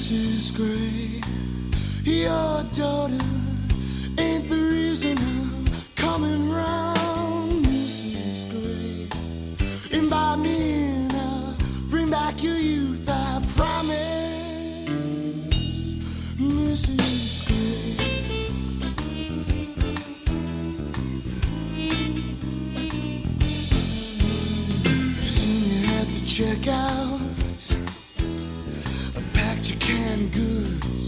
Mrs. Gray, your daughter ain't the reason I'm coming round, Mrs. Gray. Invite me in, I'll bring back your youth, I promise, Mrs. Gray. I've seen you at the checkout, your canned goods.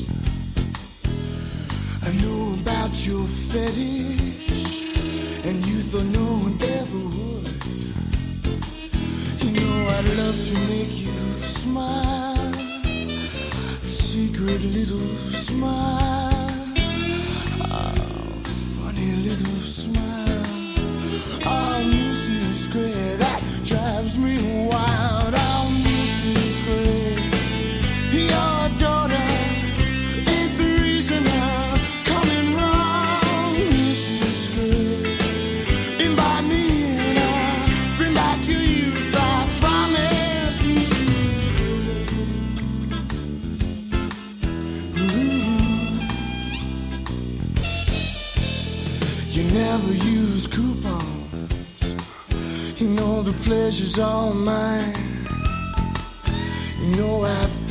I know about your fetish, and you thought no one ever would. You know I'd love to make you smile, a secret little smile, oh, funny little smile. Oh, Mrs. Gray, that drives me wild. Oh, Mrs. Gray, your daughter ain't the reason I'm coming round, Mrs. Gray. Invite me in, I'll bring back your youth, I promise, Mrs. Gray. You never use coupons, you know the pleasure's all mine. You know I've